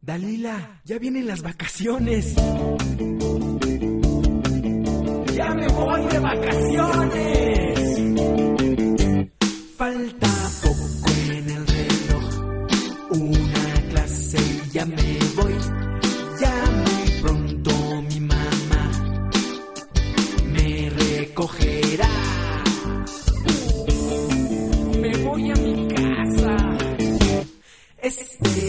Dalila, ya vienen las vacaciones. ¡Ya me voy de vacaciones! Falta poco en el reloj, una clase y ya me voy. Ya muy pronto mi mamá me recogerá. Me voy a mi casa.